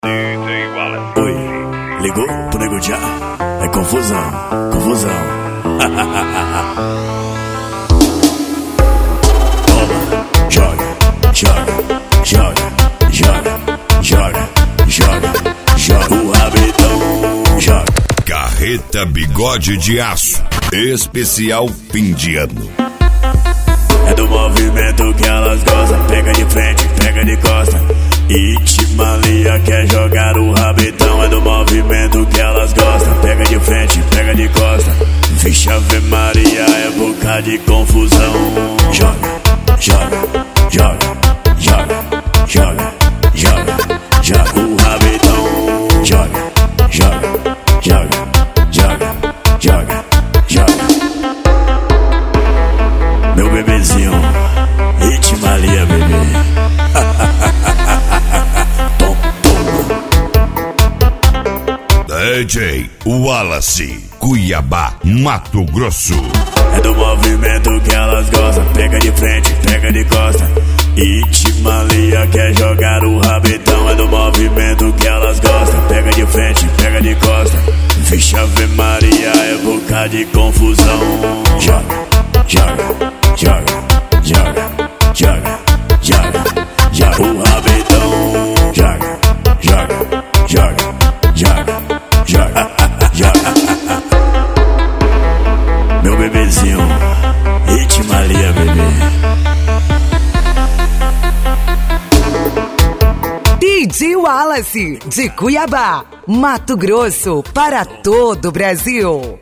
Oi, ligou pro Nego Já? É confusão, confusão. Toma, joga, joga, joga, joga, joga, joga, joga o rabetão, joga. Carreta Bigode de Aço, especial fim de ano. É do movimento que elas gostam. Pega de frente, pega de costa. Itimalia quer jogar o rabetão. É do movimento que elas gostam. Pega de frente, pega de costa. Vixe Ave Maria, é boca de confusão. Joga, joga, joga, joga, joga, joga, joga o rabetão. Joga, joga, joga, joga, joga, joga. Meu bebezinho, Itimalia, bebê. Tom, DJ Wallace, Cuiabá, Mato Grosso. É do movimento que elas gostam. Pega de frente, pega de costa. Itimalia quer jogar o rabetão. É do movimento que elas gostam. Pega de frente, pega de costa. Vixe Ave Maria, é boca de confusão. Joga, joga, joga, joga, joga, joga, joga o rabetão. Joga, joga, joga, joga, joga, joga. Meu bebezinho, Itimalia, bebê. DJ Wallace, de Cuiabá, Mato Grosso, para todo o Brasil.